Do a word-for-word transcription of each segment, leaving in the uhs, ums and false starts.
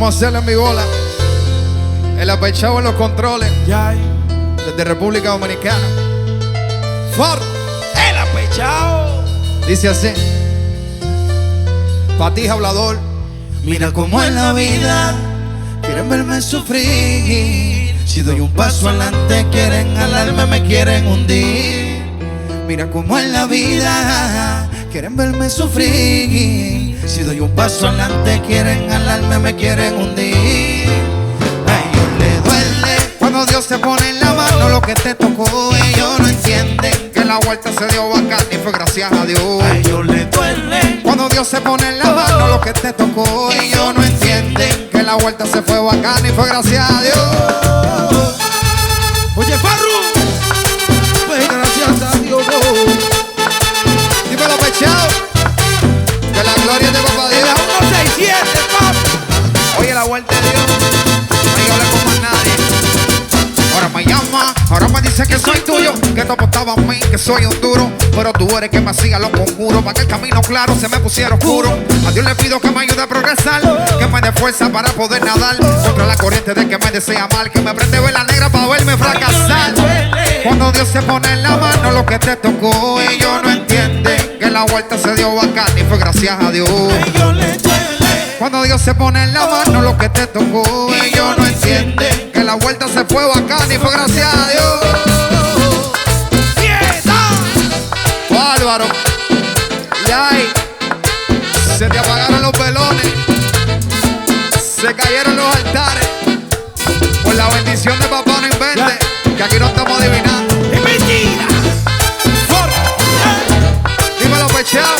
Vamos a hacerle en mi bola. El apechado en los controles. Ya. Desde República Dominicana. For El apechado. dice así. Patija hablador. Mira cómo es la vida, quieren verme sufrir. Si doy un paso adelante quieren alarme, me quieren hundir. Mira cómo es la vida, quieren verme sufrir. Si doy un paso adelante quieren alarme, me quieren hundir. A ellos les duele Cuando Dios se pone en la mano lo que te tocó. ellos no entienden. Que la vuelta se dio bacán y fue gracias a Dios. A ellos les duele Cuando Dios se pone en la mano lo que te tocó. ellos no entienden. Que la vuelta se fue bacán y fue gracias a Dios. Oye, Farru. Pues gracias a Dios. Dímelo, pechado. Que la gloria es de papá De Dios. la uno sesenta y siete, papi. Oye, la vuelta de Dios. No hay que hablar con más nadie. Ahora me llama, ahora me dice que soy tuyo. Que tú apostabas a mí, que soy un duro. Pero tú eres que me hacía los conjuros. Para que el camino claro se me pusiera oscuro. A Dios le pido que me ayude a progresar. Que me dé fuerza para poder nadar contra la corriente de que me desea mal. Que me prende vela negra para verme fracasar. Cuando Dios se pone en la mano lo que te tocó. Ellos no entienden que la vuelta se dio bacán y fue gracias a Dios. Ellos les duele Cuando Dios se pone en la mano lo que te tocó. Ellos no entienden que la vuelta se fue bacán y fue gracias a Dios. Bárbaro. Y ahí se te apagaron los velones, se cayeron los altares. Por la bendición de papá no invente, que aquí no estamos adivinando. Es mentira. Dímelo, pechado.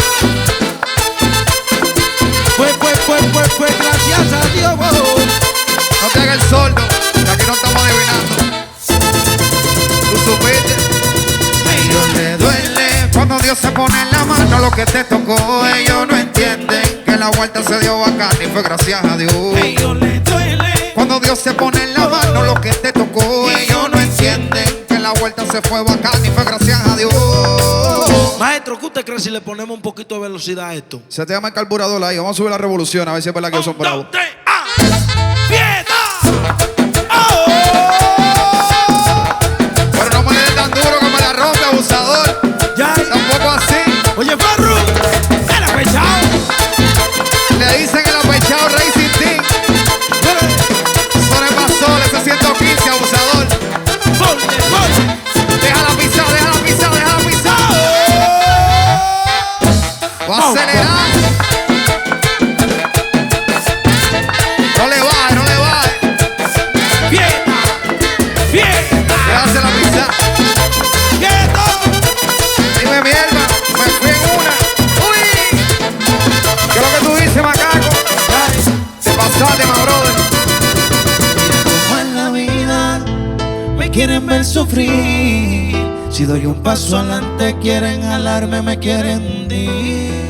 Fue, fue, fue, fue, fue gracias a Dios. No te hagas el sordo, que aquí no estamos adivinando. Tú supiste. ellos les duele Cuando Dios se pone en la mano lo que te tocó. Ellos no entienden que la vuelta se dio bacán y fue gracias a Dios. ellos les duele Cuando Dios se pone en la mano lo que te tocó. Ellos no entienden que la vuelta se fue bacán y fue gracias a Dios. Maestro, ¿qué usted cree si le ponemos un poquito de velocidad a esto? Se te llama el carburador ahí. Vamos a subir la revolución a ver si es verdad que ellos son Un, dos, bravos. tres, ¡ah! ¡Fiesta! Pero no me le den tan duro que me la rompe, abusador. Ya. Tampoco así. Oye, Farru. El apechado. Le dicen el apechado Racing Team. Son el más sol, ese ciento quince, abusador. Ponle, ponle. Deja la pizza, deja la pizza, deja la pizza. Va a acelerar. No le baje, no le baje. Fiesta. Fiesta. Déjase la pizza. Fiesta. Dime mierda, me fui en una. Uy. ¿Qué es lo que tú dices, macaco? Te pasaste, my brother. cómo es la vida, me quieren ver sufrir. Si doy un paso adelante quieren alarme, me quieren hundir.